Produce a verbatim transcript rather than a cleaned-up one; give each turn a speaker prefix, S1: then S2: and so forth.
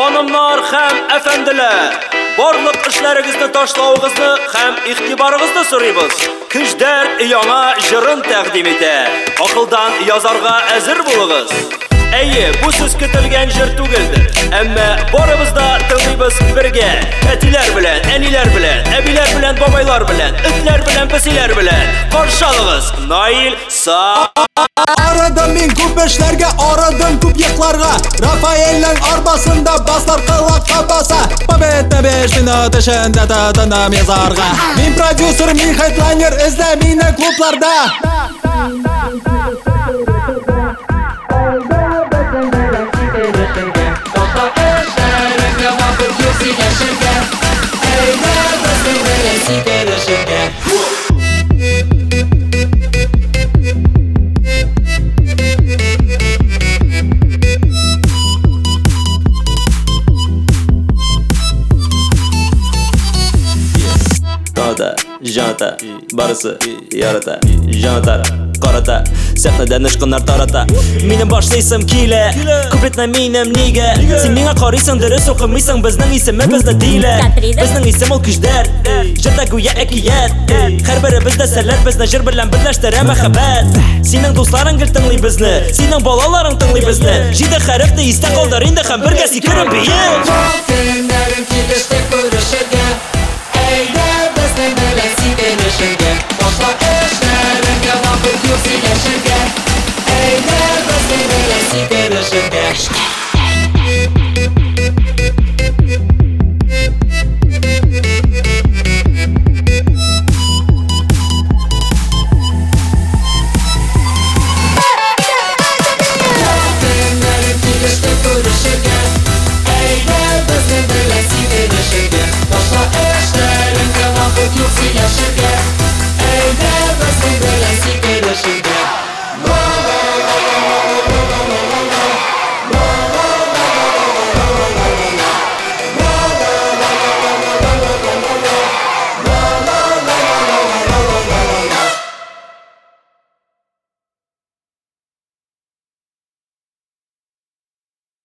S1: Ханымнар һәм әфәнделәр, барлык эшләрегезне ташлауыгызны һәм игътибарыгызны сорыйбыз. Көждәр яңа җырын тәкъдим итә. Акылдан язарга әзер булыгыз. Әйе, бу сүз көтелгән җыр түгелдер. Әмма барыбыз да тыңлыйбыз бергә. Әтиләр белән, әниләр белән, әбиләр белән, бабайлар белән, этләр белән, песиләр белән. Каршалыгыз Наил Са.
S2: Aradım min күп эшләргә, арадым күп йокларга. Рафаэльнең арбасында баслар кылакка баса. Победа беш минут эчендә татынам язарга. Мин продюсер, мин хедлайнер, эзлә мине клубларда.
S3: Toda, janta, barısı, yarata, jantar, qarata, səhnədə nışqınlar tarata. Minəm başlaysam kilə, kuplitlə minəm nigə. Sen minə qarıysan, dürüst oxumuysan, bizdən isimi bizdə dilə. Bizdən isim ol küjdər, jırda güya əkiyyət. Hər biri bizdə sərlər, bizdə jır bilən birləşdirə məxəbət. Senin dostların gül tınlay bizni, senin balaların tınlay bizni. Jidə xərifdə istə qaldır, indi xəm birgə sikirəm biyin.